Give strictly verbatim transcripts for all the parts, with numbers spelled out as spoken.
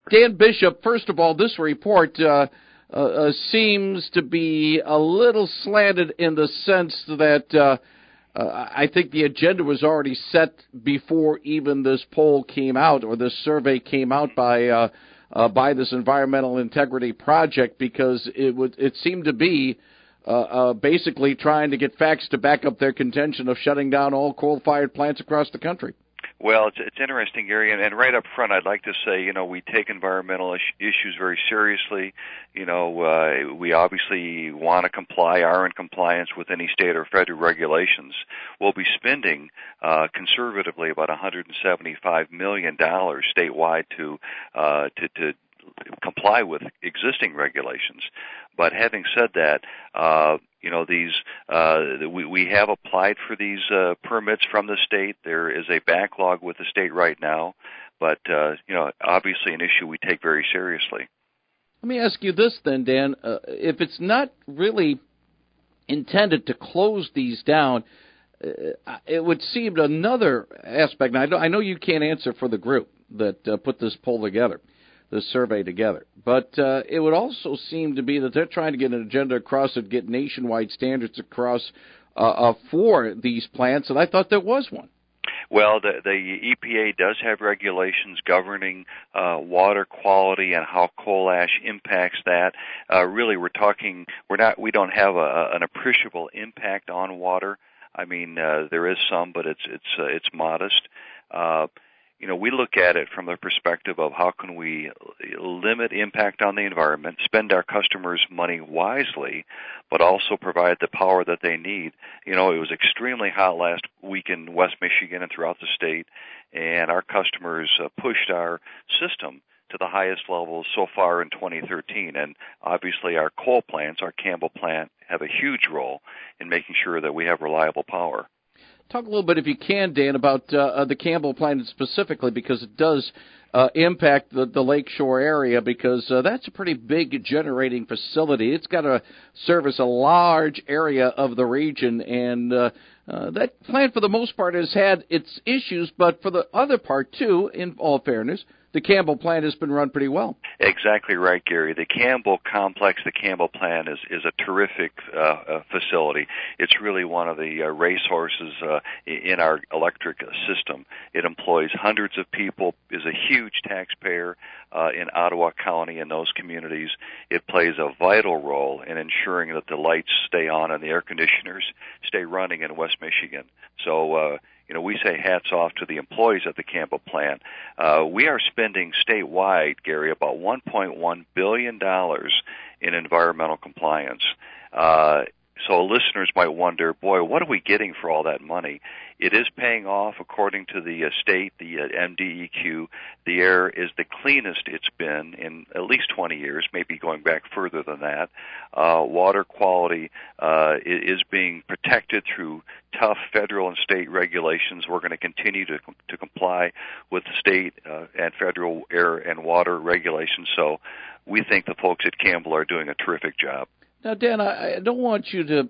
Dan Bishop, first of all, this report uh, uh, uh, seems to be a little slanted in the sense that uh, uh, I think the agenda was already set before even this poll came out or this survey came out by uh, uh, by this Environmental Integrity Project, because it would it seemed to be uh, uh, basically trying to get facts to back up their contention of shutting down all coal-fired plants across the country. Well, it's, it's interesting, Gary, and, and right up front, I'd like to say, you know, we take environmental is- issues very seriously. You know, uh, we obviously want to comply, are in compliance with any state or federal regulations. We'll be spending uh, conservatively about one hundred seventy-five million dollars statewide to uh, to, to comply with existing regulations. But having said that, uh, you know, these uh, we, we have applied for these uh, permits from the state. There is a backlog with the state right now, but uh, you know, obviously an issue we take very seriously. Let me ask you this then, Dan. Uh, if it's not really intended to close these down, uh, it would seem another aspect. And I know, I know you can't answer for the group that uh, put this poll together, this survey together. But uh, it would also seem to be that they're trying to get an agenda across and get nationwide standards across uh, uh, for these plants, and I thought there was one. Well, the, the E P A does have regulations governing uh, water quality and how coal ash impacts that. Uh, really, we're talking, we're not, we don't have a, an appreciable impact on water. I mean, uh, there is some, but it's it's uh, it's modest. Uh, You know, we look at it from the perspective of how can we limit impact on the environment, spend our customers' money wisely, but also provide the power that they need. You know, it was extremely hot last week in West Michigan and throughout the state, and our customers uh, pushed our system to the highest levels so far in twenty thirteen. And obviously our coal plants, our Campbell plant, have a huge role in making sure that we have reliable power. Talk a little bit, if you can, Dan, about uh, the Campbell plant specifically, because it does uh, impact the, the lakeshore area, because uh, that's a pretty big generating facility. It's got to service a large area of the region, and uh, uh, that plant, for the most part, has had its issues, but for the other part, too, in all fairness, the Campbell plant has been run pretty well. Exactly right, Gary. The Campbell complex, the Campbell plant, is, is a terrific uh, uh, facility. It's really one of the uh, racehorses uh, in our electric system. It employs hundreds of people, is a huge taxpayer uh, in Ottawa County and those communities. It plays a vital role in ensuring that the lights stay on and the air conditioners stay running in West Michigan. So, uh, You know, we say hats off to the employees at the Campbell plant. Uh, we are spending statewide, Gary, about one point one billion dollars in environmental compliance. Uh, so listeners might wonder, boy, what are we getting for all that money? It is paying off according to the uh, state, the uh, M D E Q. The air is the cleanest it's been in at least twenty years, maybe going back further than that. Uh, water quality uh, is being protected through tough federal and state regulations. We're going to continue to to comply with the state uh, and federal air and water regulations. So we think the folks at Campbell are doing a terrific job. Now, Dan, I, I don't want you to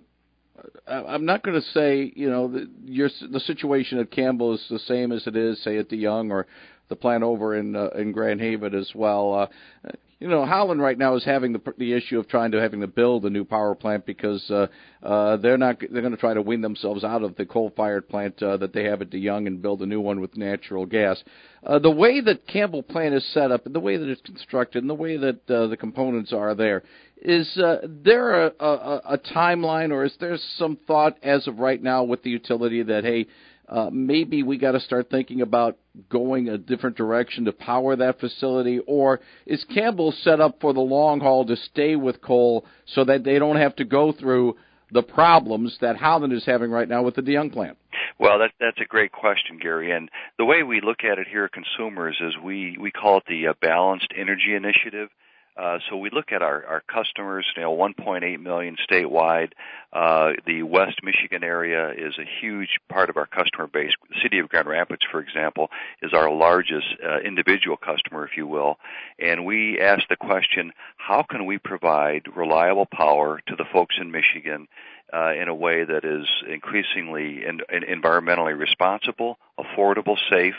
I'm not going to say, you know, the, your, the situation at Campbell is the same as it is, say, at DeYoung or the plant over in uh, in Grand Haven as well. Uh, you know, Howland right now is having the the issue of trying to having to build a new power plant because uh, uh, they're not they're going to try to wean themselves out of the coal-fired plant uh, that they have at DeYoung and build a new one with natural gas. Uh, the way that Campbell plant is set up, and the way that it's constructed, and the way that uh, the components are there, is uh, there a, a, a timeline, or is there some thought as of right now with the utility that, hey, uh, maybe we got to start thinking about going a different direction to power that facility, or is Campbell set up for the long haul to stay with coal so that they don't have to go through the problems that Howland is having right now with the DeYoung plant? Well, that, that's a great question, Gary. And the way we look at it here at Consumers is we, we call it the uh, Balanced Energy Initiative. Uh, so we look at our, our customers, you know, one point eight million statewide. Uh, the West Michigan area is a huge part of our customer base. The city of Grand Rapids, for example, is our largest uh, individual customer, if you will. And we ask the question, how can we provide reliable power to the folks in Michigan uh, in a way that is increasingly in, in environmentally responsible, affordable, safe?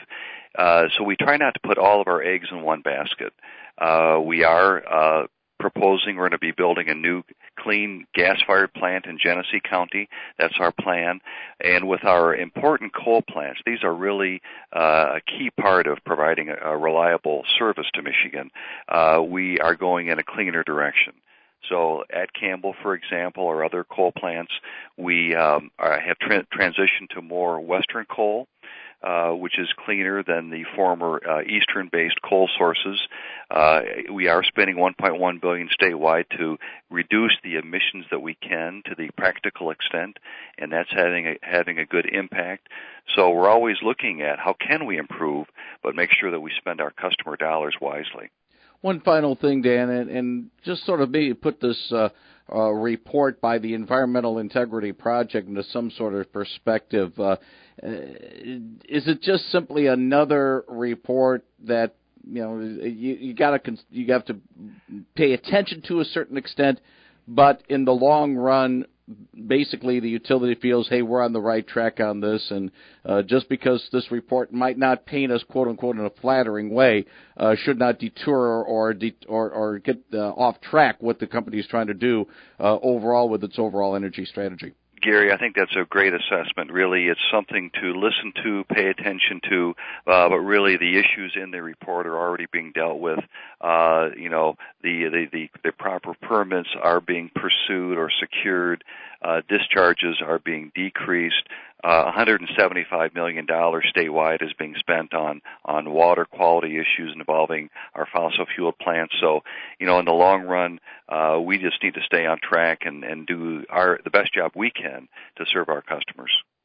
Uh, so we try not to put all of our eggs in one basket. Uh, we are uh, proposing we're going to be building a new clean gas-fired plant in Genesee County. That's our plan. And with our important coal plants, these are really uh, a key part of providing a, a reliable service to Michigan. Uh, we are going in a cleaner direction. So at Campbell, for example, or other coal plants, we um, are, have tra- transitioned to more Western coal, uh, which is cleaner than the former uh, Eastern-based coal sources. Uh, we are spending one point one billion dollars statewide to reduce the emissions that we can to the practical extent, and that's having a, having a good impact. So we're always looking at how can we improve, but make sure that we spend our customer dollars wisely. One final thing, Dan, and, and just sort of maybe put this uh, uh, report by the Environmental Integrity Project into some sort of perspective. Uh, is it just simply another report that you know you, you got to you have to pay attention to a certain extent, but in the long run, basically the utility feels, hey, we're on the right track on this, and uh, just because this report might not paint us, quote unquote, in a flattering way, uh, should not deter or de- or, or get uh, off track what the company is trying to do uh, overall with its overall energy strategy. Gary, I think that's a great assessment. Really, it's something to listen to, pay attention to, uh, but really the issues in the report are already being dealt with. Uh, you know, the, the, the, the proper permits are being pursued or secured. Uh, discharges are being decreased. Uh, one hundred seventy-five million dollars statewide is being spent on, on water quality issues involving our fossil fuel plants. So, you know, in the long run, uh, we just need to stay on track and, and do our the best job we can to serve our customers.